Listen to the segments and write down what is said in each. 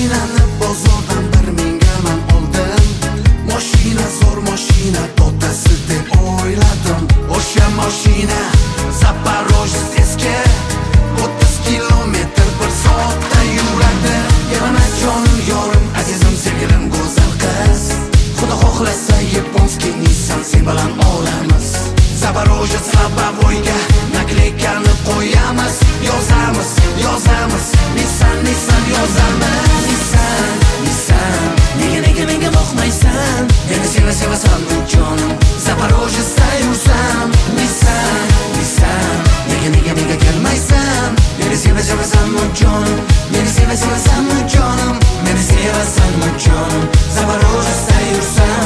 Mashinani bozordan bir mingga man oldim. Mashina zo'r mashina, totasi deb o'yladim. O'sha mashina Zaporojets eski 30 kilometr bir soatda yuradi. Yana jonim yorim, azizim, sevgilim, go'zal qiz. Xudo xohlasa yaponskiy Nissan sen bilan olamiz. Zaporojets Lobovoyga nakleykani qo'yamiz. Yozamiz, yozamiz, Nissan, Nissan yozamiz. Nissan, Nissan, nega menga boqmaysan? Meni sevasanmi jonim? Zaporojetsda yursam. Nissan, Nissan, nega menga kelmaysan? Meni sevasanmi jonim? Meni sevasanmi jonim? Meni sevasanmi jonim? Zaporojetsda yursam.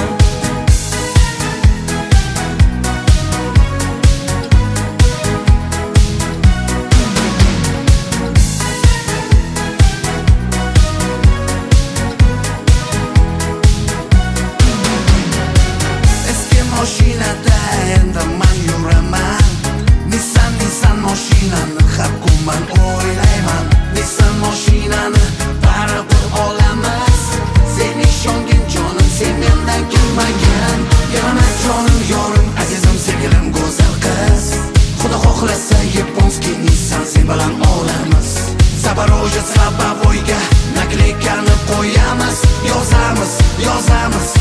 Mashinada endi man yuraman. Nissan, Nissan mashinani hakuman o'ylayman. Nissan mashinani baribir olamiz. Sen ishongin jonim, sen mendan kelmagin. Yana jonim yorim, azizim, sevgilim, go'zal qiz. Xudo xohlasa yaponskiy Nissan sen bilan olamiz. Zaporojets Lobovoyga nakleykani qo'yamiz. Yozamiz, yozamiz,